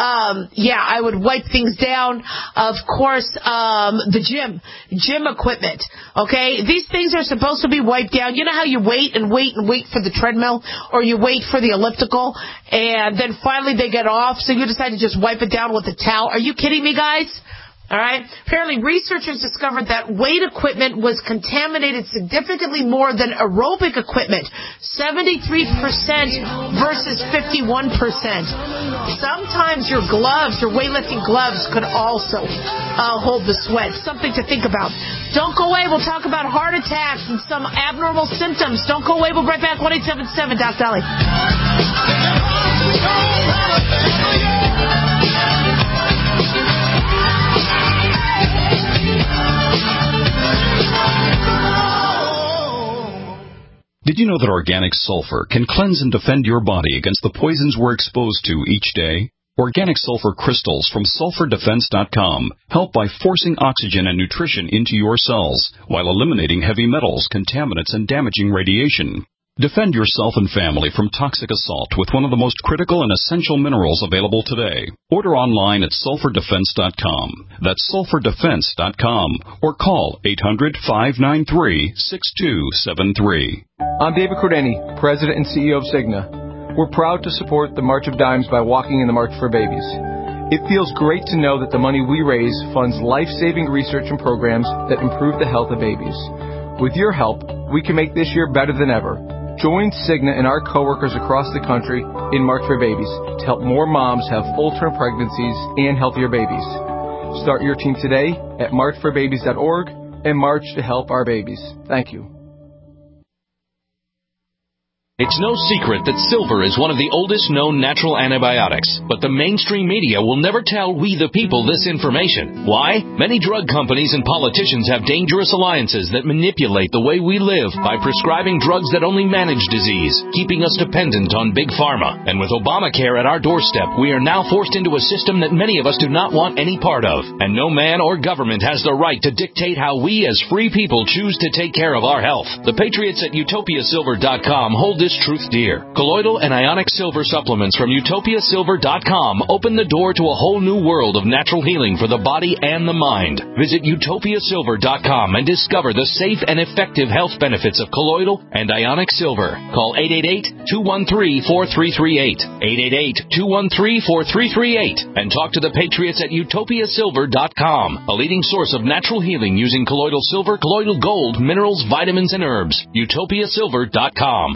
I would wipe things down. Of course, the gym equipment, okay? These things are supposed to be wiped down. You know how you wait and wait and wait for the treadmill, or you wait for the elliptical, and then finally they get off, so you decide to just wipe it down with a towel. Are you kidding me, guys? All right. Apparently, researchers discovered that weight equipment was contaminated significantly more than aerobic equipment, 73% versus 51%. Sometimes your gloves, your weightlifting gloves, could also hold the sweat. Something to think about. Don't go away. We'll talk about heart attacks and some abnormal symptoms. Don't go away. We'll be right back. 1-877 Doc Dolly. Did you know that organic sulfur can cleanse and defend your body against the poisons we're exposed to each day? Organic sulfur crystals from SulfurDefense.com help by forcing oxygen and nutrition into your cells while eliminating heavy metals, contaminants, and damaging radiation. Defend yourself and family from toxic assault with one of the most critical and essential minerals available today. Order online at SulfurDefense.com. That's SulfurDefense.com. Or call 800-593-6273. I'm David Cordeni, President and CEO of Cigna. We're proud to support the March of Dimes by walking in the March for Babies. It feels great to know that the money we raise funds life-saving research and programs that improve the health of babies. With your help, we can make this year better than ever. Join Cigna and our coworkers across the country in March for Babies to help more moms have full-term pregnancies and healthier babies. Start your team today at marchforbabies.org and march to help our babies. Thank you. It's no secret that silver is one of the oldest known natural antibiotics, but the mainstream media will never tell we the people this information. Why? Many drug companies and politicians have dangerous alliances that manipulate the way we live by prescribing drugs that only manage disease, keeping us dependent on big pharma. And with Obamacare at our doorstep, we are now forced into a system that many of us do not want any part of. And no man or government has the right to dictate how we as free people choose to take care of our health. The patriots at utopiasilver.com hold this truth dear. Colloidal and ionic silver supplements from utopiasilver.com open the door to a whole new world of natural healing for the body and the mind. Visit utopiasilver.com and discover the safe and effective health benefits of colloidal and ionic silver. Call 888-213-4338. 888-213-4338 and talk to the patriots at utopiasilver.com, a leading source of natural healing using colloidal silver, colloidal gold, minerals, vitamins, and herbs. utopiasilver.com.